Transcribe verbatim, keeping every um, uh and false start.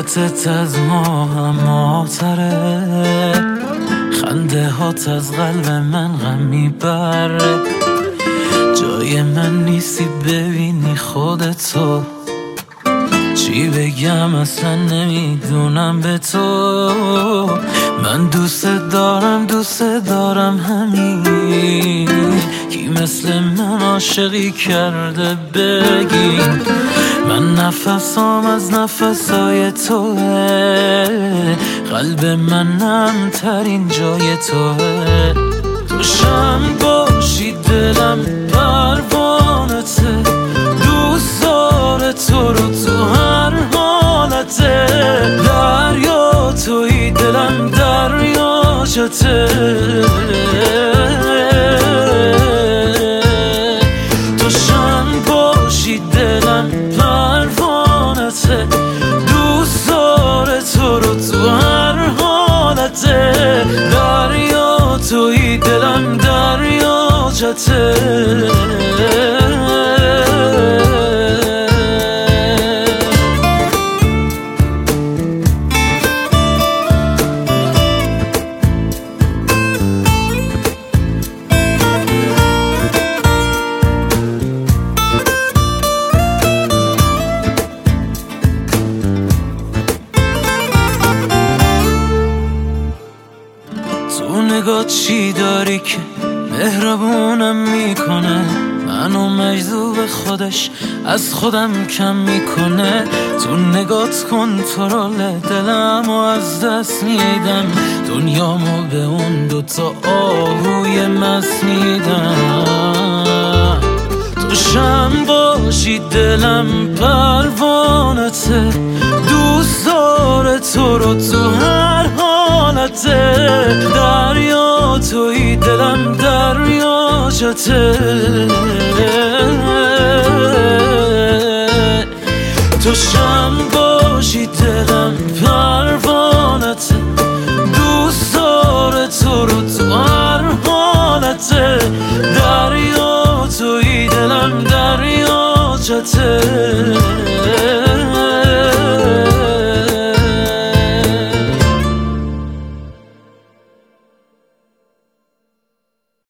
صورتت از ما هماتره، خنده هات از قلب من غم میبره. جای من نیستی ببینی خودتو، چی بگم اصلا نمیدونم به تو. من دوست دارم دوست دارم همین، کی مثل من عاشقی کرده بگی. من نفسام از نفسای توه، قلب من ترین جای توه. تو شم باشی دلم پروانته، دوست داره تو رو تو هر حالته. دریا توی دلم دریاچته، تو شم باشی دلم پروانته، دوست داره تو رو تو هر حالته. دریا توی دلم دریاچته. تو نگاه چی داری که مهربونم میکنه، منو مجذوب خودش از خودم کم میکنه. تو نگات کنترل دلمو از دست میدم، دنیامو به اون دوتا آهوی مست میدم. تو شم باشی دلم پروانته، دوست داره تو رو تو هر حالته. دریا توی دلم دریاچته، تو شم باشی دلم پروانته، دوست داره تو رو تو هر حالته. دریا توی دلم دریاچته.